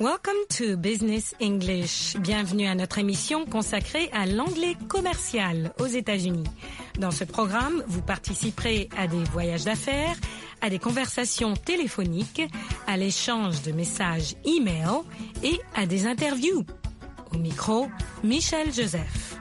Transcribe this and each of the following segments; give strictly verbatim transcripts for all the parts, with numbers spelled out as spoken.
Welcome to Business English. Bienvenue à notre émission consacrée à l'anglais commercial aux États-Unis. Dans ce programme, vous participerez à des voyages d'affaires, à des conversations téléphoniques, à l'échange de messages e-mail et à des interviews. Au micro, Michel Joseph.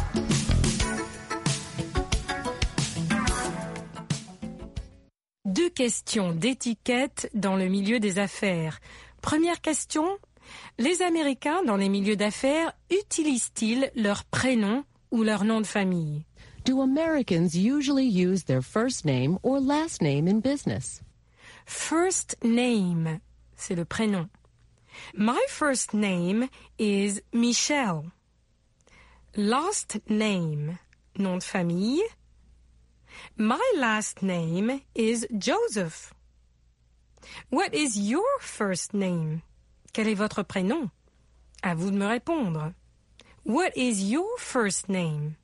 Deux questions d'étiquette dans le milieu des affaires. Première question, les Américains dans les milieux d'affaires utilisent-ils leur prénom ou leur nom de famille? Do Americans usually use their first name or last name in business? First name, c'est le prénom. My first name is Michelle. Last name, nom de famille. My last name is Joseph. What is your first name? Quel est votre prénom? À vous de me répondre. What is your first name?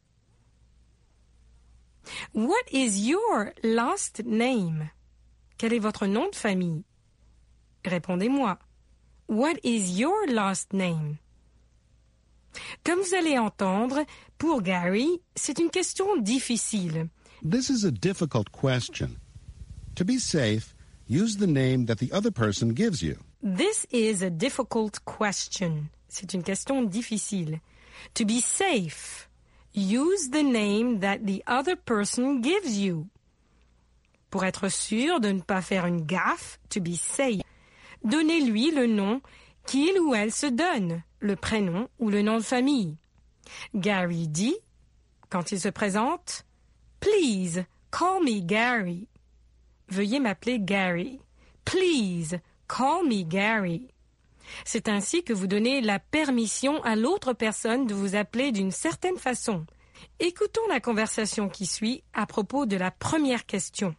What is your last name? Quel est votre nom de famille? Répondez-moi. What is your last name? Comme vous allez entendre, pour Gary, c'est une question difficile. This is a difficult question. To be safe, use the name that the other person gives you. This is a difficult question. C'est une question difficile. To be safe, use the name that the other person gives you. Pour être sûr de ne pas faire une gaffe, to be safe, donnez-lui le nom qu'il ou elle se donne, le prénom ou le nom de famille. Gary dit, quand il se présente, « Please, call me Gary. » Veuillez m'appeler Gary. Please, call me Gary. C'est ainsi que vous donnez la permission à l'autre personne de vous appeler d'une certaine façon. Écoutons la conversation qui suit à propos de la première question.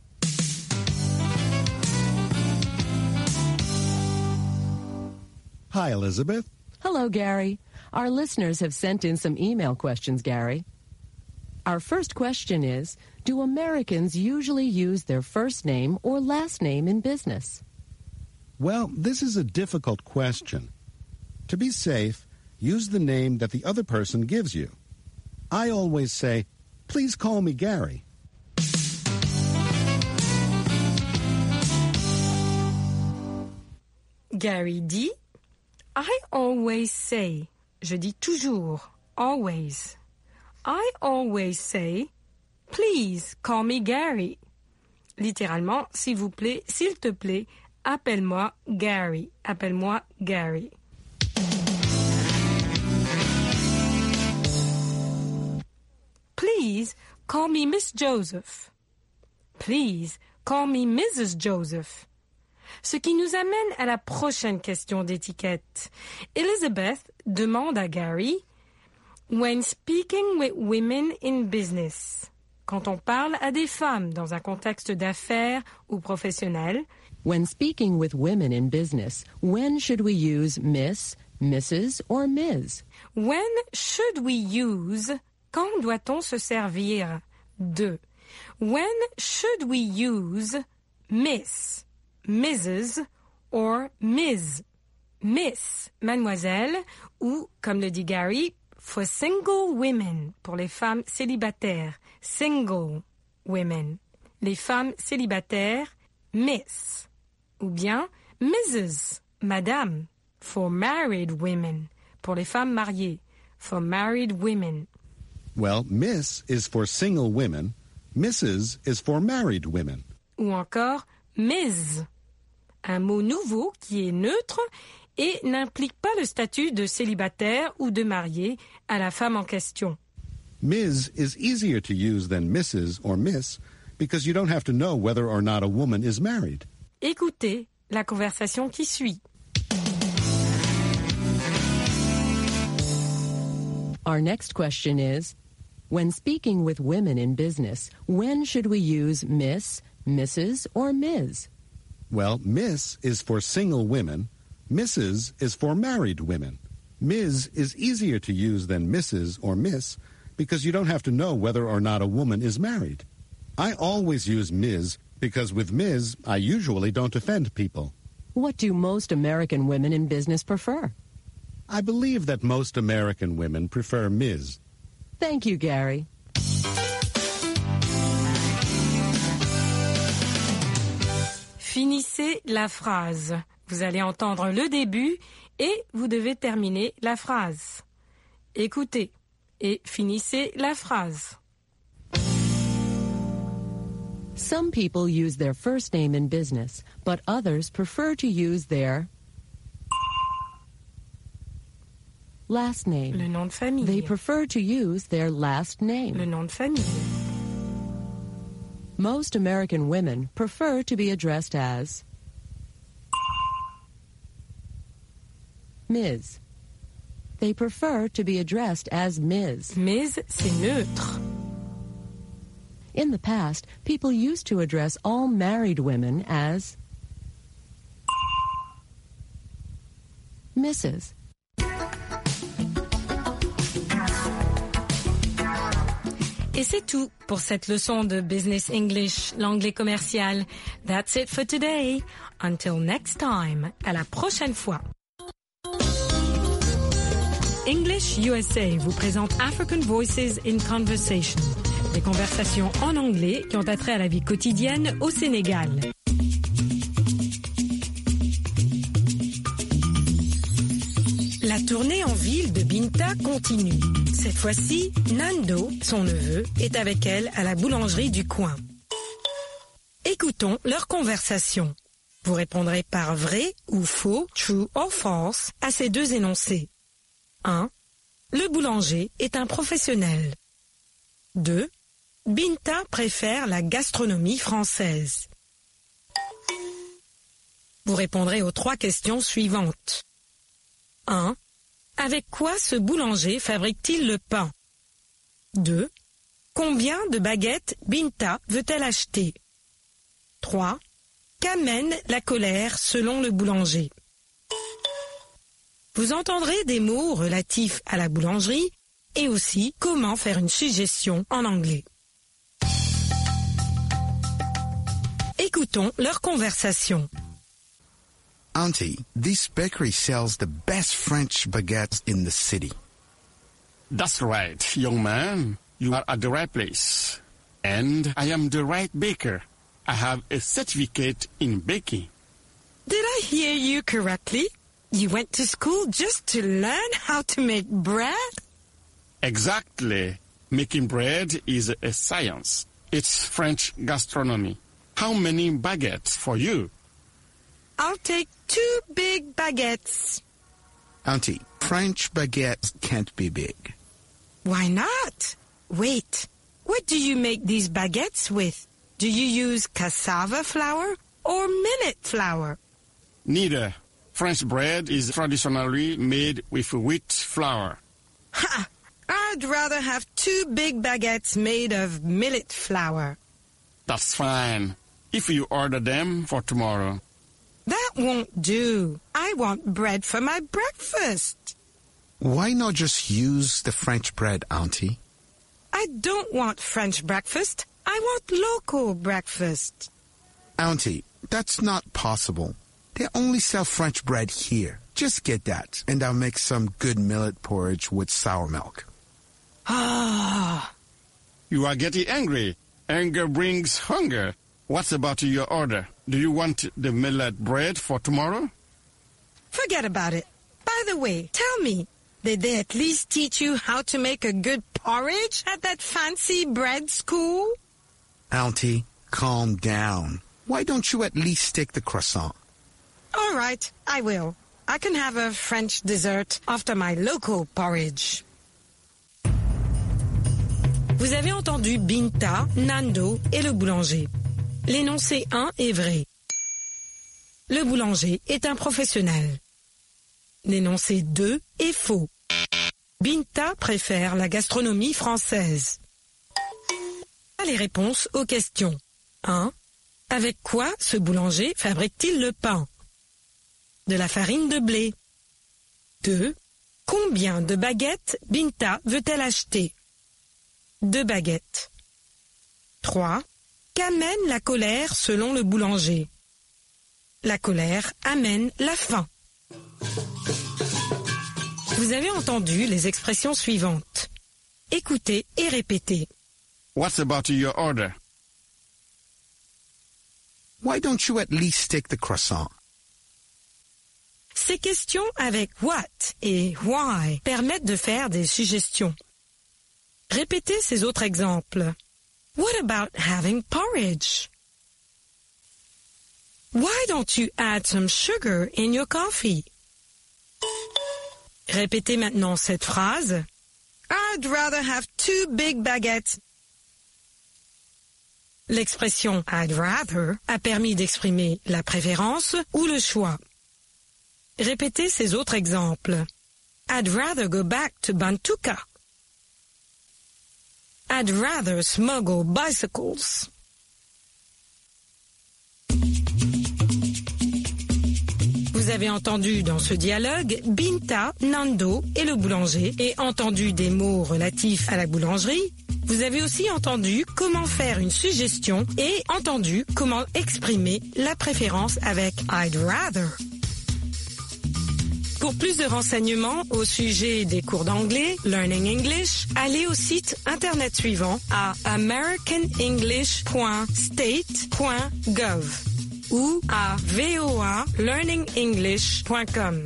Hi, Elizabeth. Hello, Gary. Our listeners have sent in some email questions, Gary. Our first question is, do Americans usually use their first name or last name in business? Well, this is a difficult question. To be safe, use the name that the other person gives you. I always say, please call me Gary. Gary dit, I always say, je dis toujours, always. I always say, please call me Gary. Littéralement, s'il vous plaît, s'il te plaît, appelle-moi Gary. Appelle-moi Gary. Please call me Miss Joseph. Please call me Missus Joseph. Ce qui nous amène à la prochaine question d'étiquette. Elizabeth demande à Gary, when speaking with women in business, quand on parle à des femmes dans un contexte d'affaires ou professionnel, when speaking with women in business, when should we use Miss, Missus or Miz? When should we use, quand doit-on se servir de? When should we use Miss, Missus or Miz? Miss, mademoiselle, ou, comme le dit Gary, for single women, pour les femmes célibataires, single women. Les femmes célibataires, Miss. Ou bien Missus, madame, for married women, pour les femmes mariées, for married women. Well, Miss is for single women, Missus is for married women. Ou encore Miz, un mot nouveau qui est neutre et n'implique pas le statut de célibataire ou de marié à la femme en question. Miz is easier to use than Missus or Miss because you don't have to know whether or not a woman is married. Écoutez la conversation qui suit. Our next question is, when speaking with women in business, when should we use Miss, Missus or Miz? Well, Miss is for single women, Missus is for married women. Miz is easier to use than Missus or Miss because you don't have to know whether or not a woman is married. I always use Miz because with Miz, I usually don't offend people. What do most American women in business prefer? I believe that most American women prefer Miz Thank you, Gary. Finissez la phrase. Vous allez entendre le début et vous devez terminer la phrase. Écoutez et finissez la phrase. Some people use their first name in business, but others prefer to use their last name. Le nom de famille. They prefer to use their last name. Le nom de famille. Most American women prefer to be addressed as Miz They prefer to be addressed as Miz Miz, c'est neutre. In the past, people used to address all married women as Missus Et c'est tout pour cette leçon de Business English, l'anglais commercial. That's it for today. Until next time. À la prochaine fois. English U S A vous présente African Voices in Conversation. Des conversations en anglais qui ont attrait à la vie quotidienne au Sénégal. La tournée en ville de Binta continue. Cette fois-ci, Nando, son neveu, est avec elle à la boulangerie du coin. Écoutons leur conversation. Vous répondrez par vrai ou faux, true or false, à ces deux énoncés. un. Le boulanger est un professionnel. deux. Binta préfère la gastronomie française. Vous répondrez aux trois questions suivantes. un. Avec quoi ce boulanger fabrique-t-il le pain? deux. Combien de baguettes Binta veut-elle acheter? trois. Qu'amène la colère selon le boulanger? Vous entendrez des mots relatifs à la boulangerie et aussi comment faire une suggestion en anglais. Écoutons leur conversation. Auntie, this bakery sells the best French baguettes in the city. That's right, young man. You are at the right place. And I am the right baker. I have a certificate in baking. Did I hear you correctly? You went to school just to learn how to make bread? Exactly. Making bread is a science. It's French gastronomy. How many baguettes for you? I'll take two big baguettes. Auntie, French baguettes can't be big. Why not? Wait, what do you make these baguettes with? Do you use cassava flour or millet flour? Neither. French bread is traditionally made with wheat flour. Ha! I'd rather have two big baguettes made of millet flour. That's fine. If you order them for tomorrow. That won't do. I want bread for my breakfast. Why not just use the French bread, Auntie? I don't want French breakfast. I want local breakfast. Auntie, that's not possible. They only sell French bread here. Just get that, and I'll make some good millet porridge with sour milk. Ah. You are getting angry. Anger brings hunger. What's about your order? Do you want the millet bread for tomorrow? Forget about it. By the way, tell me, did they at least teach you how to make a good porridge at that fancy bread school? Auntie, calm down. Why don't you at least take the croissant? All right, I will. I can have a French dessert after my local porridge. Vous avez entendu Binta, Nando et le boulanger. L'énoncé un est vrai. Le boulanger est un professionnel. L'énoncé deux est faux. Binta préfère la gastronomie française. Les réponses aux questions. un. Avec quoi ce boulanger fabrique-t-il le pain? De la farine de blé. deux. Combien de baguettes Binta veut-elle acheter? Deux baguettes. trois. Qu'amène la colère selon le boulanger? La colère amène la faim. Vous avez entendu les expressions suivantes. Écoutez et répétez. What's about your order? Why don't you at least take the croissant? Ces questions avec what et why permettent de faire des suggestions. Répétez ces autres exemples. What about having porridge? Why don't you add some sugar in your coffee? Répétez maintenant cette phrase. I'd rather have two big baguettes. L'expression I'd rather a permis d'exprimer la préférence ou le choix. Répétez ces autres exemples. I'd rather go back to Bantuka. I'd rather smuggle bicycles. Vous avez entendu dans ce dialogue Binta, Nando et le boulanger et entendu des mots relatifs à la boulangerie. Vous avez aussi entendu comment faire une suggestion et entendu comment exprimer la préférence avec I'd rather. Pour plus de renseignements au sujet des cours d'anglais, Learning English, allez au site internet suivant à american english point state point gov ou à voa learning english point com.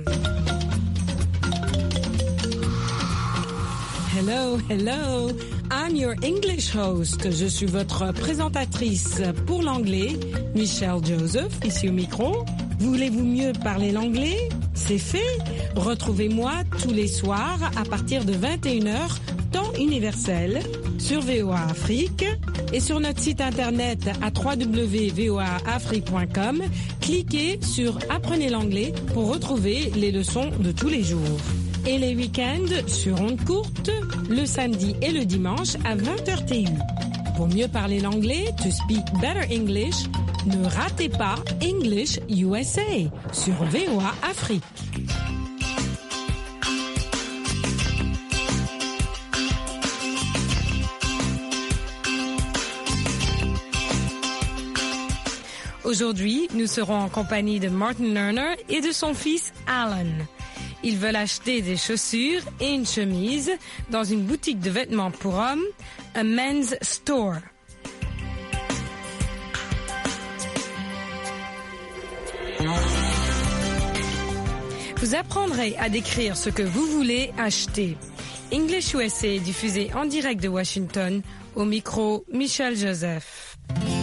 Hello, hello, I'm your English host. Je suis votre présentatrice pour l'anglais, Michelle Joseph, ici au micro. Voulez-vous mieux parler l'anglais? C'est fait. Retrouvez-moi tous les soirs à partir de vingt et une heures, temps universel, sur V O A Afrique et sur notre site internet à w w w point v o a afrique point com. Cliquez sur Apprenez l'anglais pour retrouver les leçons de tous les jours. Et les week-ends sur ondes courtes, le samedi et le dimanche à vingt heures T U. Pour mieux parler l'anglais, to speak better English, ne ratez pas English U S A sur V O A Afrique. Aujourd'hui, nous serons en compagnie de Martin Lerner et de son fils Alan. Ils veulent acheter des chaussures et une chemise dans une boutique de vêtements pour hommes, a men's store. Vous apprendrez à décrire ce que vous voulez acheter. English U S A est diffusé en direct de Washington, au micro Michelle Joseph.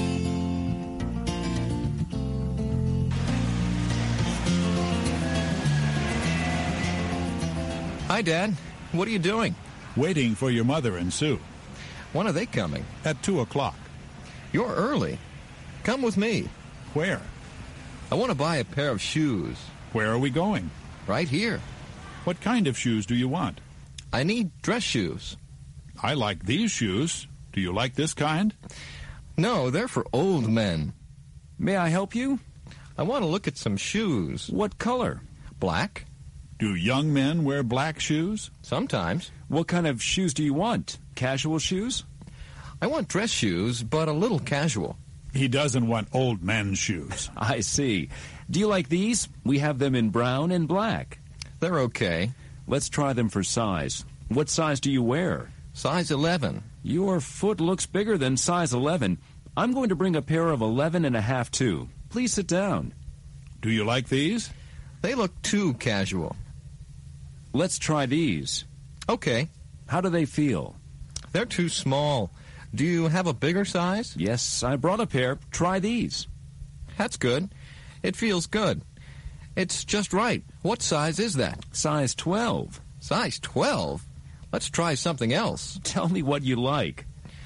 Hi, Dad. What are you doing? Waiting for your mother and Sue. When are they coming? At two o'clock. You're early. Come with me. Where? I want to buy a pair of shoes. Where are we going? Right here. What kind of shoes do you want? I need dress shoes. I like these shoes. Do you like this kind? No, they're for old men. May I help you? I want to look at some shoes. What color? Black. Do young men wear black shoes? Sometimes. What kind of shoes do you want? Casual shoes? I want dress shoes, but a little casual. He doesn't want old men's shoes. I see. Do you like these? We have them in brown and black. They're okay. Let's try them for size. What size do you wear? Size eleven. Your foot looks bigger than size eleven. I'm going to bring a pair of eleven and a half too. Please sit down. Do you like these? They look too casual. Let's try these. Okay. How do they feel? They're too small. Do you have a bigger size? Yes, I brought a pair. Try these. That's good. It feels good. It's just right. What size is that? Size twelve. Size twelve? Let's try something else. Tell me what you like.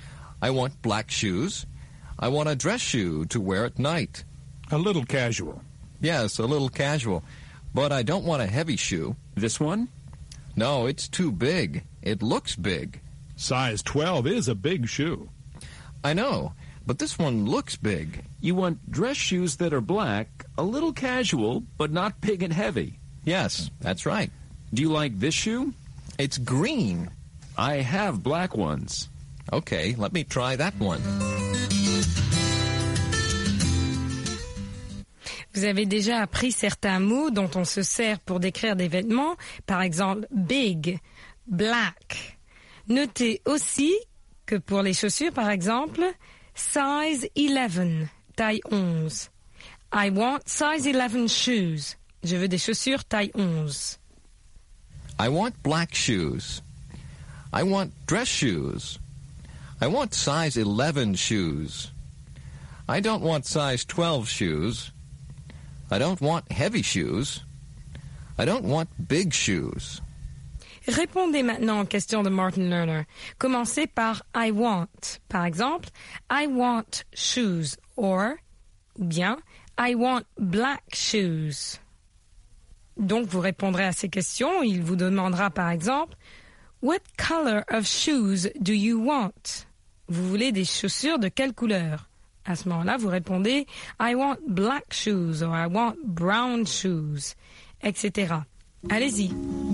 I want black shoes. I want a dress shoe to wear at night. A little casual. Yes, a little casual. But I don't want a heavy shoe. This one? No, it's too big. It looks big. Size twelve is a big shoe. I know, but this one looks big. You want dress shoes that are black, a little casual, but not big and heavy. Yes, that's right. Do you like this shoe? It's green. I have black ones. Okay, let me try that one. Vous avez déjà appris certains mots dont on se sert pour décrire des vêtements, par exemple big, black. Notez aussi que pour les chaussures, par exemple, size eleven, taille onze. I want size eleven shoes. Je veux des chaussures taille onze. I want black shoes. I want dress shoes. I want size eleven shoes. I don't want size twelve shoes. I don't want heavy shoes. I don't want big shoes. Répondez maintenant aux questions de Martin Lerner. Commencez par I want. Par exemple, I want shoes or, ou bien, I want black shoes. Donc, vous répondrez à ces questions. Il vous demandera par exemple, What color of shoes do you want? Vous voulez des chaussures de quelle couleur? À ce moment-là, vous répondez I want black shoes or I want brown shoes, et cetera. Allez-y.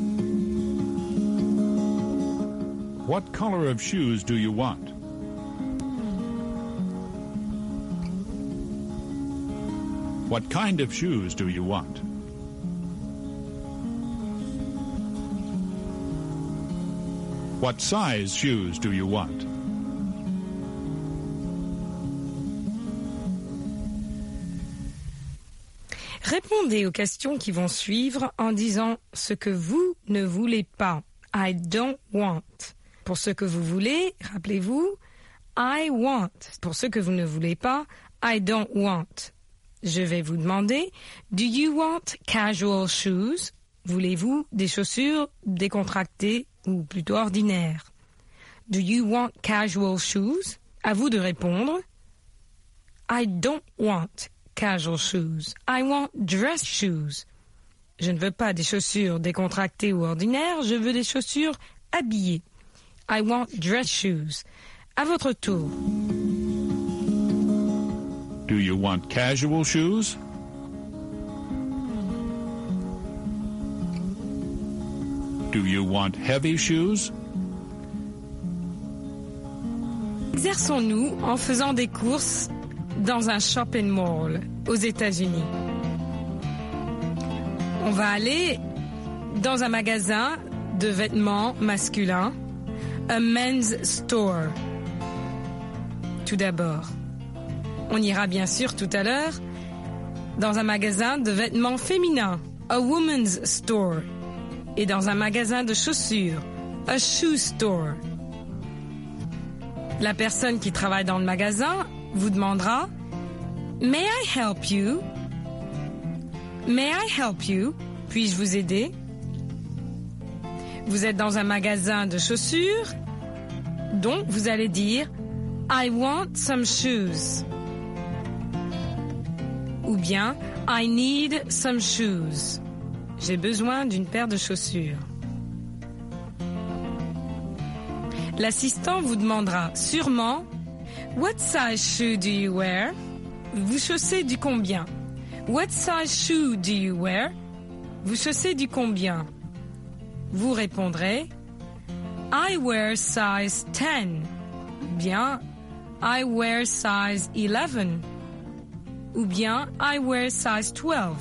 What color of shoes do you want? What kind of shoes do you want? What size shoes do you want? Répondez aux questions qui vont suivre en disant ce que vous ne voulez pas. I don't want. Pour ce que vous voulez, rappelez-vous, I want. Pour ce que vous ne voulez pas, I don't want. Je vais vous demander, do you want casual shoes? Voulez-vous des chaussures décontractées ou plutôt ordinaires? Do you want casual shoes? À vous de répondre. I don't want casual shoes. I want dress shoes. Je ne veux pas des chaussures décontractées ou ordinaires, je veux des chaussures habillées. I want dress shoes. À votre tour. Do you want casual shoes? Do you want heavy shoes? Exerçons-nous en faisant des courses dans un shopping mall aux États-Unis. On va aller dans un magasin de vêtements masculins, a men's store. Tout d'abord, on ira bien sûr tout à l'heure dans un magasin de vêtements féminins, a woman's store, et dans un magasin de chaussures, a shoe store. La personne qui travaille dans le magasin vous demandera « May I help you? May I help you? Puis-je vous aider? » Vous êtes dans un magasin de chaussures, donc vous allez dire « I want some shoes » ou bien « I need some shoes ». J'ai besoin d'une paire de chaussures. L'assistant vous demandera sûrement « What size shoe do you wear? » Vous chaussez du combien? What size shoe do you wear? Vous chaussez du combien? Vous répondrez I wear size ten. Bien I wear size eleven. Ou bien I wear size twelve.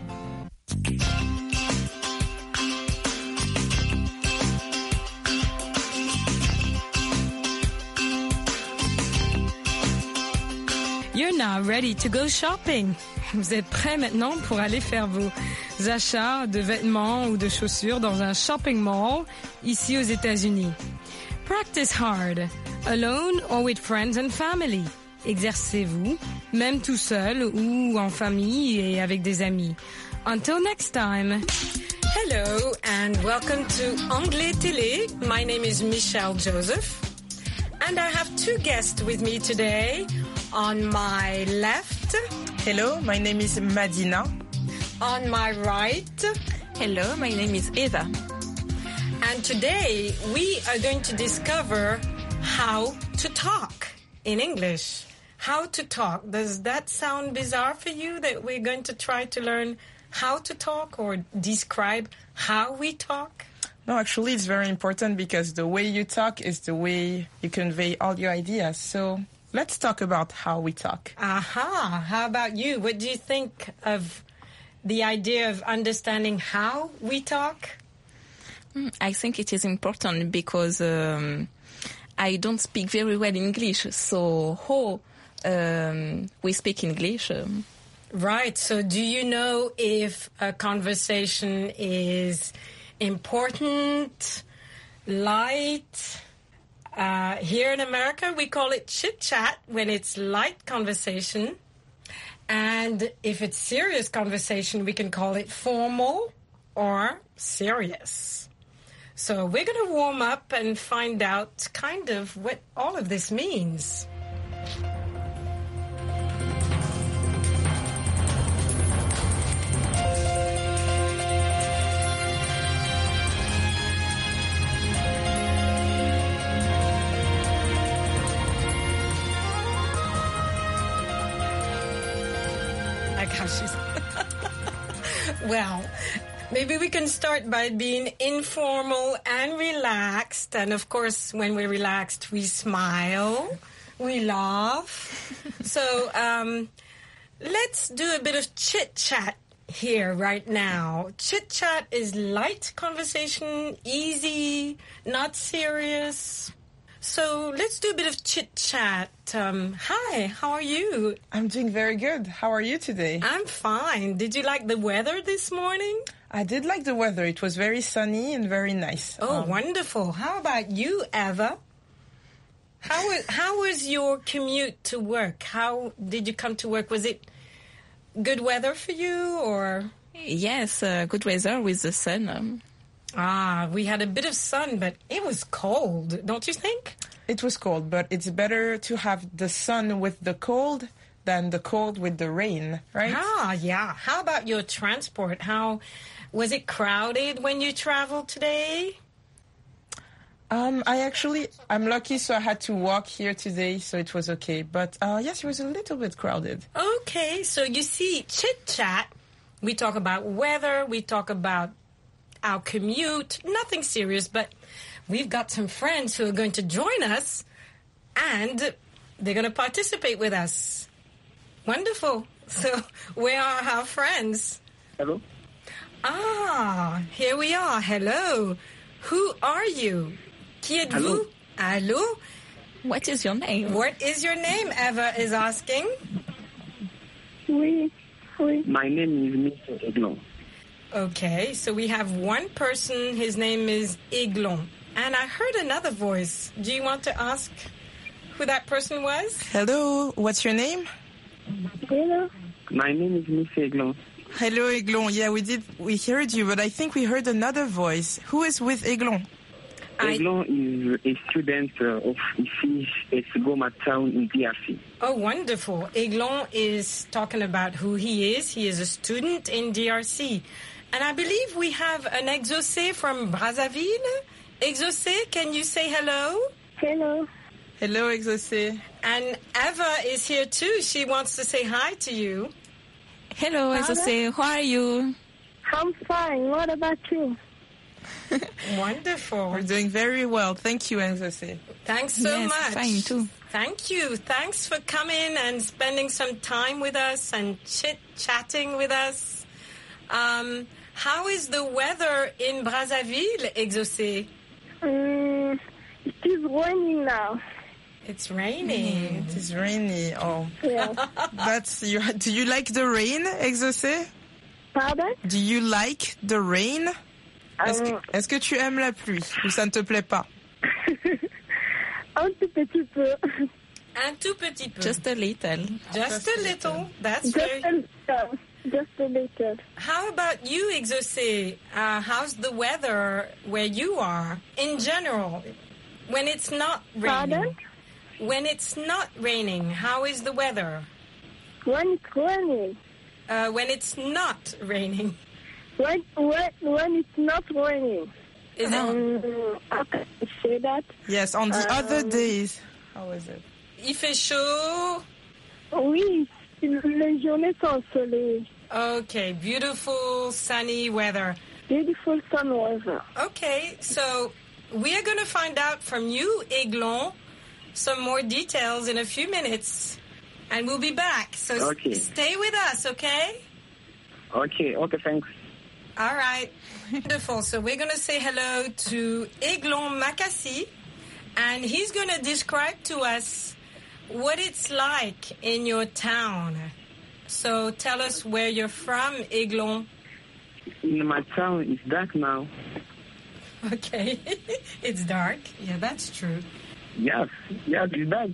You're now ready to go shopping. Vous êtes prêts maintenant pour aller faire vos achats de vêtements ou de chaussures dans un shopping mall ici aux États-Unis. Practice hard, alone or with friends and family. Exercez-vous, même tout seul ou en famille et avec des amis. Until next time. Hello and welcome to Anglais Télé. My name is Michelle Joseph. And I have two guests with me today. On my left, hello, my name is Madina. On my right, hello, my name is Eva. And today we are going to discover how to talk in English. How to talk. Does that sound bizarre for you that we're going to try to learn how to talk or describe how we talk? No, actually it's very important because the way you talk is the way you convey all your ideas. So Let's talk about how we talk. Aha. How about you? What do you think of the idea of understanding how we talk? I think it is important because um, I don't speak very well English, so how um, we speak English. Um, Right. So do you know if a conversation is important, light? Uh, here in America, we call it chit-chat when it's light conversation. And if it's serious conversation, we can call it formal or serious. So we're going to warm up and find out kind of what all of this means. Well, maybe we can start by being informal and relaxed. And of course, when we're relaxed, we smile, we laugh. So um, let's do a bit of chit-chat here right now. Chit-chat is light conversation, easy, not serious. So let's do a bit of chit-chat. Um, hi, how are you? I'm doing very good. How are you today? I'm fine. Did you like the weather this morning? I did like the weather. It was very sunny and very nice. Oh, Um, wonderful. How about you, Eva? How was, how was your commute to work? How did you come to work? Was it good weather for you or? Yes, uh, good weather with the sun. Um, Ah, we had a bit of sun, but it was cold, don't you think? It was cold, but it's better to have the sun with the cold than the cold with the rain, right? Ah, yeah. How about your transport? How was it crowded when you traveled today? Um, I actually, I'm lucky, so I had to walk here today, so it was okay. But uh, yes, it was a little bit crowded. Okay, so you see, chit-chat, we talk about weather, we talk about our commute, nothing serious, but we've got some friends who are going to join us and they're going to participate with us. Wonderful. So where are our friends? Hello. Ah, here we are. Hello. Who are you? Qui êtes-vous? Hello. Allô? What is your name? What is your name? Eva is asking. Oui. Oui. My name is Mister Eglon. Okay, so we have one person, his name is Eglon. And I heard another voice. Do you want to ask who that person was? Hello, what's your name? Hello. My name is Mister Eglon. Hello, Eglon. Yeah, we did. We heard you, but I think we heard another voice. Who is with Eglon? Eglon is a student uh, of Ici Esigoma town in D R C. Oh, wonderful. Eglon is talking about who he is. He is a student in D R C. And I believe we have an Exaucé from Brazzaville. Exaucé, can you say hello? Hello. Hello, Exaucé. And Eva is here too. She wants to say hi to you. Hello, Exaucé. How are you? I'm fine. What about you? Wonderful. We're doing very well. Thank you, Exaucé. Thanks so Yes, much. fine too. Thank you. Thanks for coming and spending some time with us and chit-chatting with us. Um, how is the weather in Brazzaville, Exaucé? Um, it is raining now. It's raining. It is rainy. Oh, Yeah. that's you. Do you like the rain, Exaucé? Pardon? Do you like the rain? Est-ce que, Um, est-ce que tu aimes la pluie ou ça ne te plaît pas? Un tout petit peu. Un tout petit peu. Just a little. Just a little. That's Just very... a little. Just a little. How about you, Exaucé? Uh, how's the weather where you are in general? When it's not raining. Pardon? When it's not raining, how is the weather? When it's raining. Uh, when it's not raining. When, when, when it's not raining. Is it? Um, how can I say that? Yes, on the Um, other days. How is it? Il fait chaud. Oui, les journées sont ensoleillées. Okay, beautiful sunny weather. Beautiful sun weather. Okay, so we are going to find out from you, Eglon, some more details in a few minutes. And we'll be back. So Okay. s- stay with us, okay? Okay, okay, thanks. All right. Wonderful. So we're going to say hello to Eglon Makassi, and he's going to describe to us what it's like in your town. So tell us where you're from, Eglon. In my town, it's dark now. Okay. It's dark. Yeah, that's true. Yes, yes, it's dark.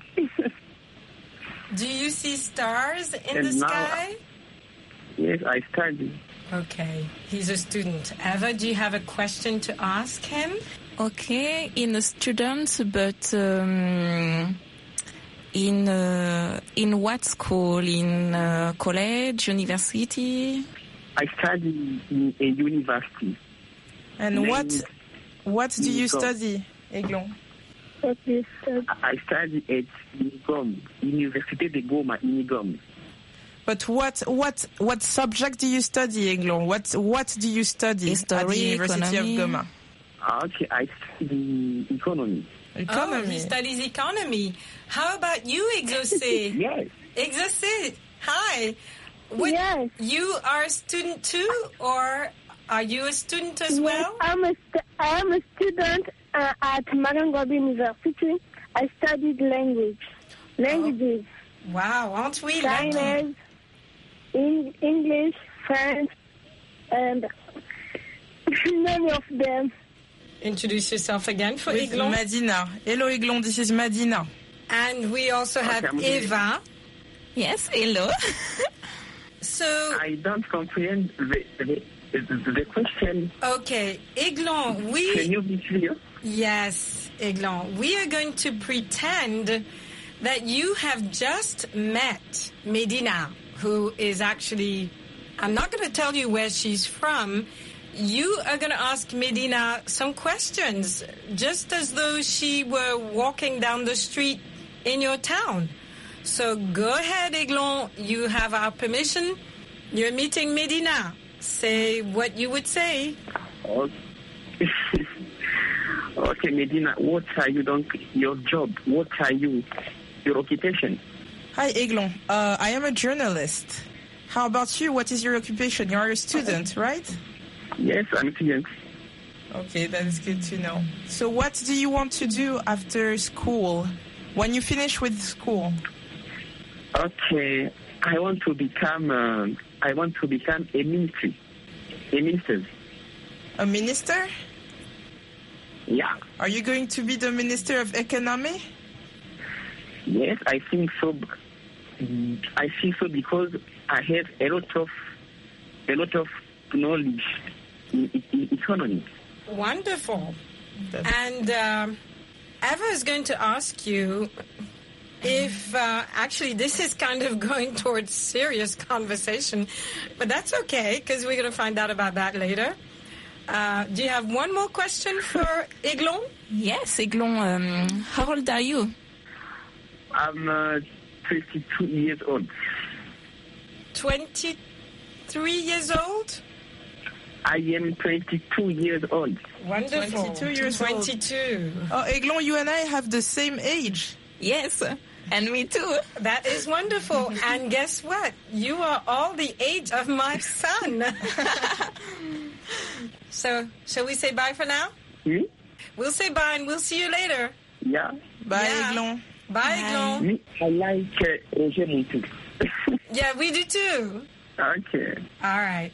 Do you see stars in And the now- sky? Yes, I study. Okay. He's a student. Eva, do you have a question to ask him? Okay, in a student, but um, in uh, in what school? In uh, college, university? I study in a university. And what Named what do you Unicom. study, Eglon? I I study at Unicom, Université de Goma, Unicom. But what what what subject do you study, Eglon? What what do you study at the History, University economy. of Goma? Okay, I study economy. Oh, Economy. he studies economy. How about you, Exaucé? Yes. Exaucé, hi. What, Yes. You are a student too, or are you a student as Yes, well? I'm a st- I am a student uh, at Marangobi University. I studied language, languages, Wow, aren't we lucky? Chinese, in- English, French, and many of them. Introduce yourself again for With Eglon. Madina. Hello, Eglon. This is Madina. And we also have I'm here. Eva. Yes, hello. So, I don't comprehend the, the, the, the question. okay, Eglon, Can we... you be clear? Yes, Eglon, we are going to pretend that you have just met Medina, who is actually... I'm not going to tell you where she's from. You are going to ask Medina some questions, just as though she were walking down the street in your town. So go ahead, Eglon. You have our permission. You're meeting Medina. Say what you would say. Okay, okay Medina, what are you doing? Your job? What are you? Your occupation? Hi, Eglon. Uh, I am a journalist. How about you? What is your occupation? You are a student, right? Yes, I'm a student. Okay, that is good to know. So what do you want to do after school? When you finish with school? Okay, I want to become. Uh, I want to become a ministry. A minister. A minister? Yeah. Are you going to be the Minister of Economy? Yes, I think so. I think so because I have a lot of a lot of knowledge in, in economy. Wonderful. And um, Eva is going to ask you if, uh, actually, this is kind of going towards serious conversation, but that's okay, because we're going to find out about that later. Uh, do you have one more question for Eglon? Yes, Eglon, um, how old are you? I'm uh, twenty-two years old. twenty-three years old? I am twenty-two years old. Wonderful. twenty-two years old. twenty-two. Oh, Eglon, you and I have the same age. Yes, and me too. That is wonderful. And guess what? You are all the age of my son. So, shall we say bye for now? Hmm? We'll say bye and we'll see you later. Yeah. Bye, Yeah. Eglon. Bye, Eglon. Me, I like uh, Roger Montou. Yeah, we do too. Okay. All right.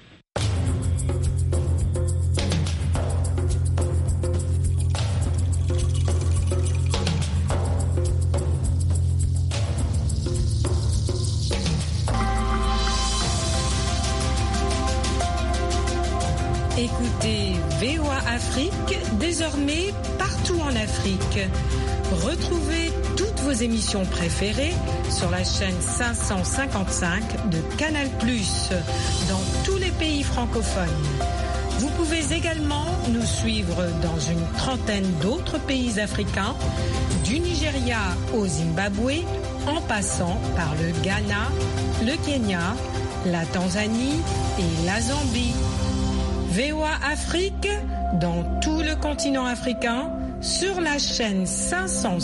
Écoutez V O A Afrique, désormais partout en Afrique. Retrouvez toutes vos émissions préférées sur la chaîne cinq cent cinquante-cinq de Canal plus, dans tous les pays francophones. Vous pouvez également nous suivre dans une trentaine d'autres pays africains, du Nigeria au Zimbabwe, en passant par le Ghana, le Kenya, la Tanzanie et la Zambie. V O A Afrique, dans tout le continent africain, sur la chaîne cinq cent